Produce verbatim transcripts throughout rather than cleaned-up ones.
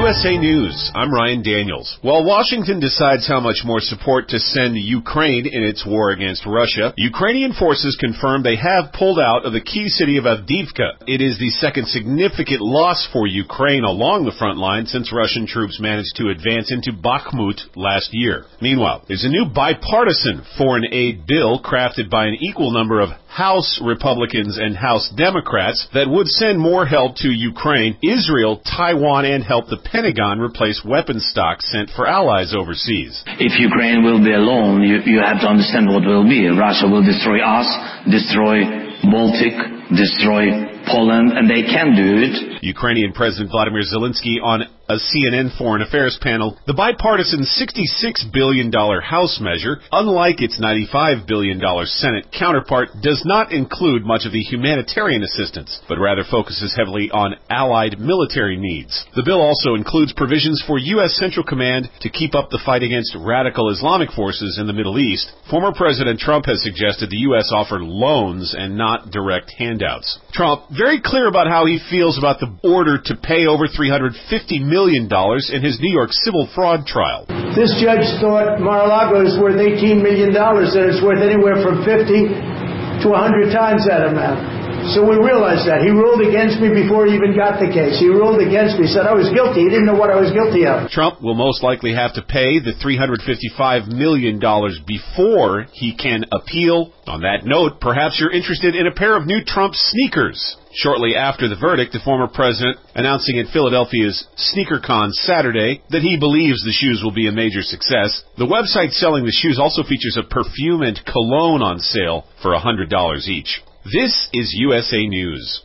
S A News, I'm Ryan Daniels. While Washington decides how much more support to send Ukraine in its war against Russia, Ukrainian forces confirm they have pulled out of the key city of Avdiivka. It is the second significant loss for Ukraine along the front line since Russian troops managed to advance into Bakhmut last year. Meanwhile, there's a new bipartisan foreign aid bill crafted by an equal number of House Republicans and House Democrats that would send more help to Ukraine, Israel, Taiwan, and help the Pentagon replace weapons stocks sent for allies overseas. If Ukraine will be alone, you, you have to understand what will be. Russia will destroy us, destroy Baltic, destroy Poland, and they can do it. Ukrainian President Vladimir Zelensky on a C N N Foreign Affairs panel, the bipartisan sixty-six billion dollars House measure, unlike its ninety-five billion dollars Senate counterpart, does not include much of the humanitarian assistance, but rather focuses heavily on allied military needs. The bill also includes provisions for U S Central Command to keep up the fight against radical Islamic forces in the Middle East. Former President Trump has suggested the U S offer loans and not direct handouts. Trump, very clear about how he feels about the order to pay over three hundred fifty million dollars in his New York civil fraud trial. This judge thought Mar-a-Lago is worth eighteen million dollars, and it's worth anywhere from fifty to one hundred times that amount. So we realized that. He ruled against me before he even got the case. He ruled against me, said I was guilty. He didn't know what I was guilty of. Trump will most likely have to pay the three hundred fifty-five million dollars before he can appeal. On that note, perhaps you're interested in a pair of new Trump sneakers. Shortly after the verdict, the former president announcing at Philadelphia's SneakerCon Saturday that he believes the shoes will be a major success. The website selling the shoes also features a perfume and cologne on sale for one hundred dollars each. This is U S A News.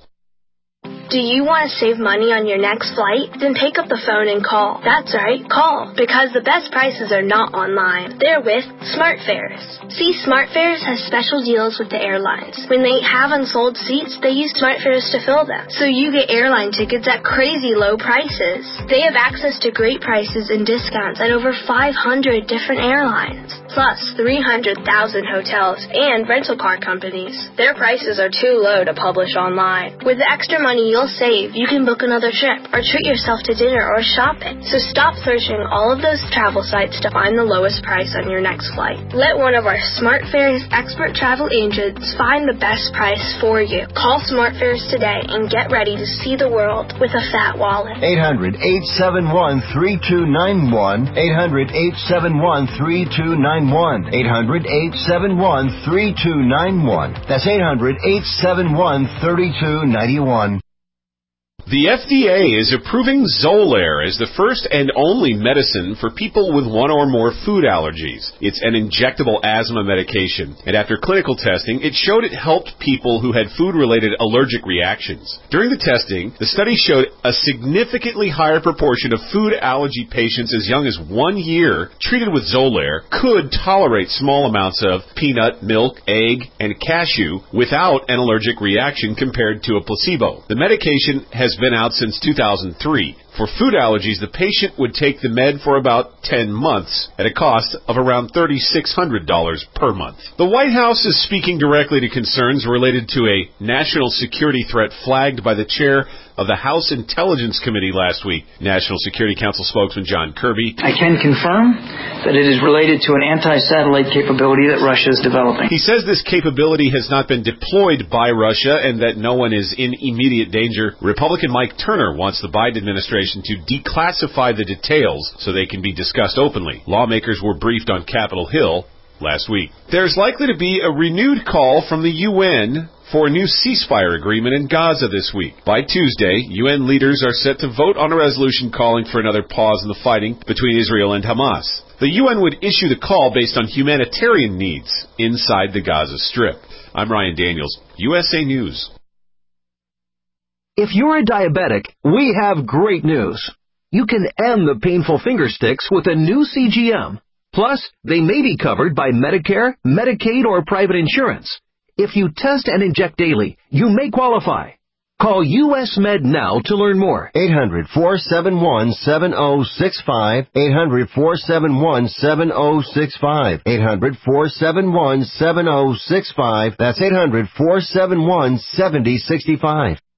Do you want to save money on your next flight? Then pick up the phone and call. That's right, call. Because the best prices are not online. They're with SmartFares. See, SmartFares has special deals with the airlines. When they have unsold seats, they use SmartFares to fill them. So you get airline tickets at crazy low prices. They have access to great prices and discounts at over five hundred different airlines. Plus three hundred thousand hotels and rental car companies. Their prices are too low to publish online. With the extra money you'll save, you can book another trip or treat yourself to dinner or shopping. So stop searching all of those travel sites to find the lowest price on your next flight. Let one of our SmartFares expert travel agents find the best price for you. Call SmartFares today and get ready to see the world with a fat wallet. eight hundred, eight seven one, three two nine one. eight hundred, eight seven one, three two nine one. eight hundred, eight seven one, three two nine one. That's eight hundred, eight seven one, three two nine one. The F D A is approving Xolair as the first and only medicine for people with one or more food allergies. It's an injectable asthma medication, and after clinical testing, it showed it helped people who had food-related allergic reactions. During the testing, the study showed a significantly higher proportion of food allergy patients as young as one year treated with Xolair could tolerate small amounts of peanut, milk, egg, and cashew without an allergic reaction compared to a placebo. The medication has been out since two thousand three. For food allergies, the patient would take the med for about ten months at a cost of around three thousand six hundred dollars per month. The White House is speaking directly to concerns related to a national security threat flagged by the chair of the House Intelligence Committee last week. National Security Council spokesman John Kirby. I can confirm that it is related to an anti-satellite capability that Russia is developing. He says this capability has not been deployed by Russia and that no one is in immediate danger. Republican Mike Turner wants the Biden administration to declassify the details so they can be discussed openly. Lawmakers were briefed on Capitol Hill last week. There's likely to be a renewed call from the U N for a new ceasefire agreement in Gaza this week. By Tuesday, U N leaders are set to vote on a resolution calling for another pause in the fighting between Israel and Hamas. The U N would issue the call based on humanitarian needs inside the Gaza Strip. I'm Ryan Daniels, U S A News. If you're a diabetic, we have great news. You can end the painful finger sticks with a new C G M. Plus, they may be covered by Medicare, Medicaid, or private insurance. If you test and inject daily, you may qualify. Call U S Med now to learn more. eight hundred, four seven one, seven oh six five. eight hundred, four seven one, seven oh six five. eight hundred, four seven one, seven oh six five. That's eight hundred, four seven one, seven oh six five.